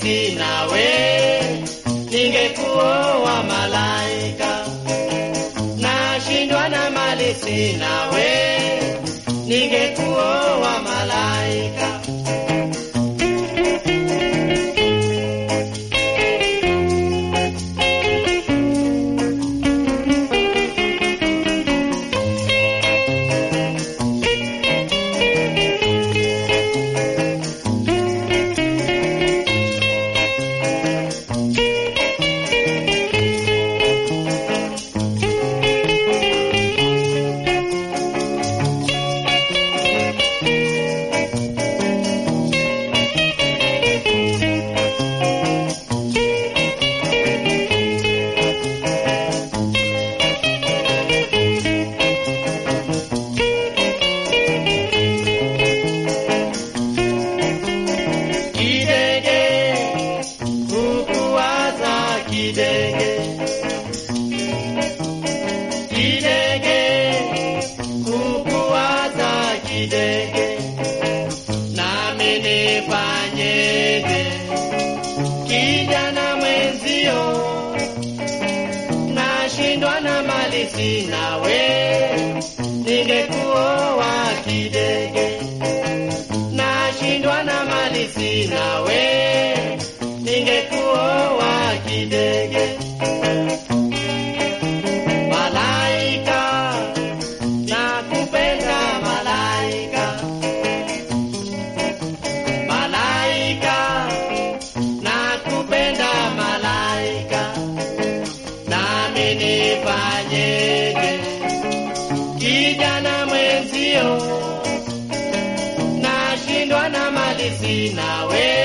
sina we, ningekuoa malaika. Nashindwa na mali sina we, ningekuoa malaika. Kidege, nami nifanyeje? Kijana mwenzio, nashindwa na mali sina we, ningekuoa kidege. Nashindwa na mali sina we, ningekuoa kidege. Malaika, nakupenda malaika. Malaika, nakupenda malaika. Nami nifanyeje? Kijana mwenzio, nashindwa na mali sina we,